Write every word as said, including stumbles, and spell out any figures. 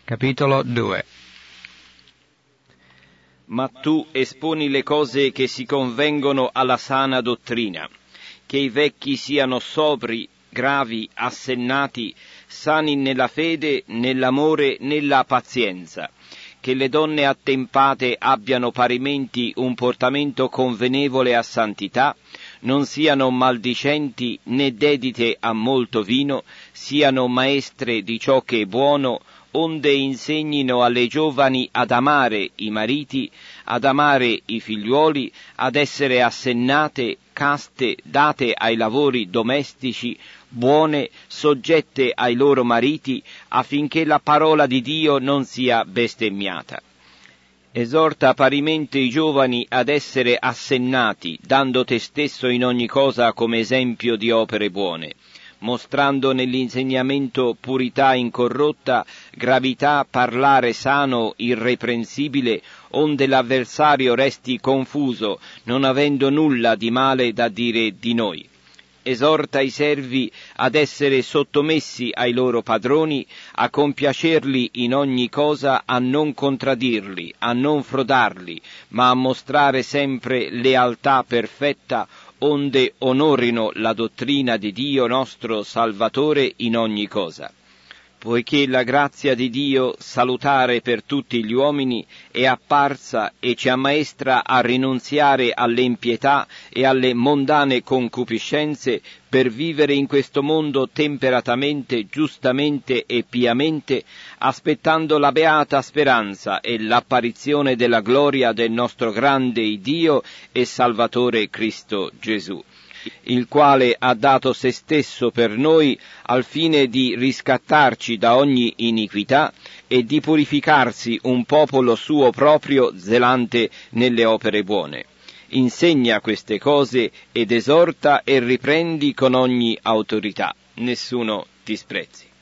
Capitolo due. Ma tu esponi le cose che si convengono alla sana dottrina, che i vecchi siano sobri, gravi, assennati, sani nella fede, nell'amore, nella pazienza, che le donne attempate abbiano parimenti un portamento convenevole a santità, non siano maldicenti né dedite a molto vino, siano maestre di ciò che è buono, onde insegnino alle giovani ad amare i mariti, ad amare i figliuoli, ad essere assennate, caste, date ai lavori domestici, buone, soggette ai loro mariti, affinché la parola di Dio non sia bestemmiata. Esorta parimente i giovani ad essere assennati, dando te stesso in ogni cosa come esempio di opere buone, mostrando nell'insegnamento purità incorrotta, gravità, parlare sano, irreprensibile, onde l'avversario resti confuso, non avendo nulla di male da dire di noi. Esorta i servi ad essere sottomessi ai loro padroni, a compiacerli in ogni cosa, a non contraddirli, a non frodarli, ma a mostrare sempre lealtà perfetta, onde onorino la dottrina di Dio nostro Salvatore in ogni cosa. Poiché la grazia di Dio, salutare per tutti gli uomini, è apparsa e ci ammaestra a rinunziare all'impietà e alle mondane concupiscenze per vivere in questo mondo temperatamente, giustamente e piamente, aspettando la beata speranza e l'apparizione della gloria del nostro grande Dio e Salvatore Cristo Gesù, il quale ha dato se stesso per noi al fine di riscattarci da ogni iniquità e di purificarsi un popolo suo proprio zelante nelle opere buone. Insegna queste cose ed esorta e riprendi con ogni autorità. Nessuno ti sprezzi.